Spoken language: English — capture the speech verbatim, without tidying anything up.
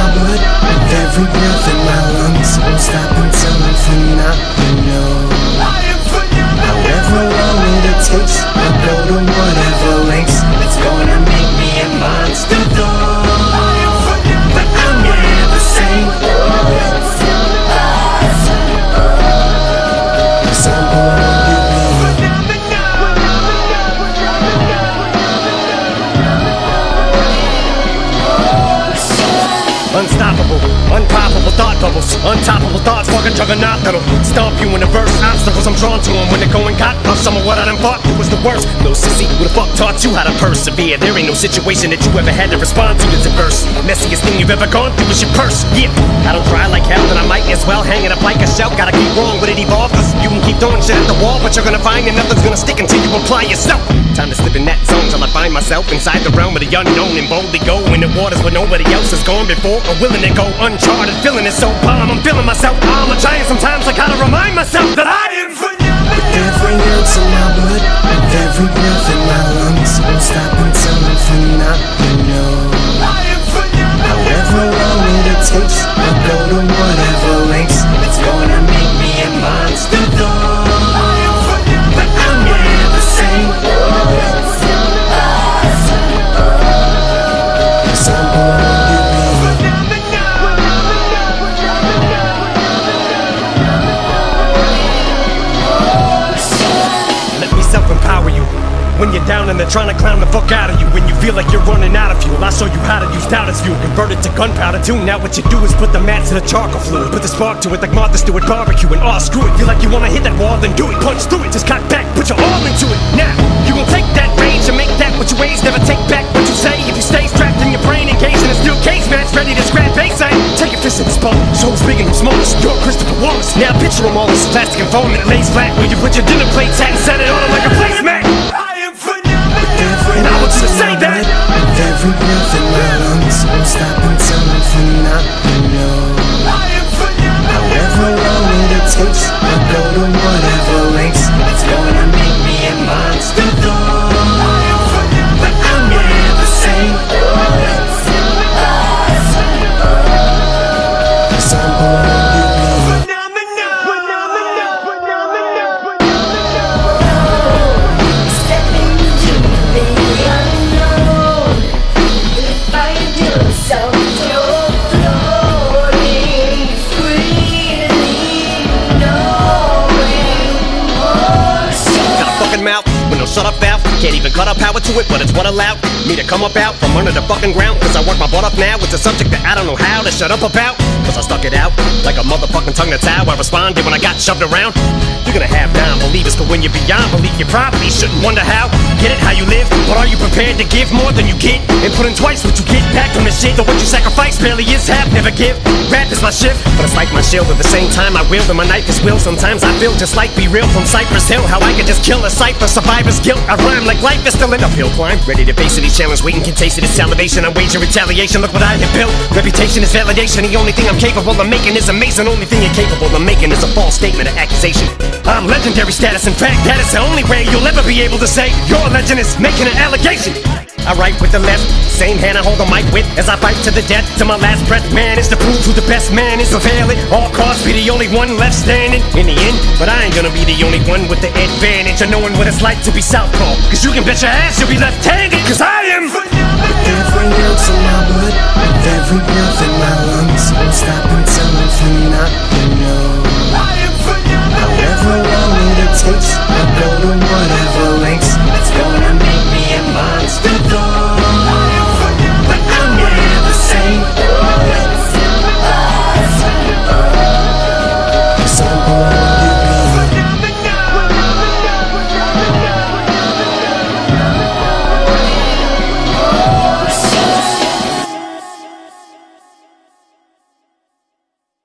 blood, with every breath in my lungs. Won't stop until I'm phenomenal. However long it takes, I'll go to whatever lengths. It's gonna make me a monster though, but I'm never the same. Cause I'm born to be unstoppable, unpoppable thought bubbles, untoppable thoughts, fucking juggernaut that'll stomp you in the verse. Obstacles I'm drawn to them when they're going got off some of what I done fought was the worst. No sissy, who the fuck taught you how to persevere? There ain't no situation that you ever had to respond to that's adverse. Messiest thing you've ever gone through is your purse. Yeah, I don't try like hell, then I might as well hang it up like a shell. Gotta keep wrong with it evolve, cause you can keep throwing shit at the wall, but you're gonna find that nothing's gonna stick until you apply yourself. Time to slip in that zone till I find myself inside the realm of the unknown and boldly go in the waters where nobody else has gone before, or willing to go uncharted. Feeling it so bomb, I'm feeling myself. I'm a giant sometimes, I gotta remind myself that I am phenomenal. with every ounce of my blood, with every breath in my lungs. Won't stop until I'm phenomenal. However long it takes, I'll go to whatever lengths. It's gonna make me a monster though, but I'm never the same. Cause I'm born to be self-empower you when you're down and they're trying to clown the fuck out of you. When you feel like you're running out of fuel, I show you how to use doubt as fuel. Convert it to gunpowder too. Now what you do is put the match to the charcoal fluid, put the spark to it like Martha Stewart barbecue, and oh screw it. Feel like you wanna hit that wall, then do it. Punch through it, just cock back, put your all into it. Now you gon' take that range and make that what you ways. Never take back what you say. If you stay strapped in your brain, engaged in a steel cage match, ready to scrap face. Take your fist in the spot, so it's big and smallest. You're Christopher Wallace. Now picture them all as plastic and foam that lays flat where you put your dinner plates at and set it on like a placemat. And I want you to say that with every breath in my lungs. Won't stop until I'm phenomenal. However long it takes, I'll go to whatever lengths. It's gonna make me a monster though, but I'm never the same. Cause I'm born to be mouth with no shut up valve. Can't even cut up power to it, but it's what allowed me to come up out from under the fucking ground. Cause I work my butt up now. It's a subject that I don't know how to shut up about, cause I stuck it out like a motherfucking tongue that's how I responded when I got shoved around. You're gonna have non-believers, but when you're beyond belief, you probably shouldn't wonder how. Get it how you live, but are you prepared to give more than you get? And put in twice what you get back from the shit. Though what you sacrifice barely is half, never give. Rap is my shift, but it's like my shield. At the same time I wield and my knife is will. Sometimes I feel just like Be Real from Cypress Hill. How I could just kill a cipher, survivor's guilt. I rhyme like life is still an uphill climb. Ready to face any challenge, waiting can taste it. It's salivation, I wage a retaliation. Look what I have built. Reputation is validation. The only thing I'm capable of making is amazing. Only thing you're capable of making is a false statement or accusation. I'm legendary status. In fact, that is the only way you'll ever be able to say your legend is making an allegation. I write with the left, same hand I hold the mic with as I fight to the death, to my last breath. Man is to prove who the best man is. Prevail at all costs, be the only one left standing in the end. But I ain't gonna be the only one with the advantage of knowing what it's like to be southpaw. Cause you can bet your ass you'll be left-handed. Cause I am with every ounce of my blood, with every breath in my lungs. Won't stop until I'm phenomenal. However long it takes, I'll go to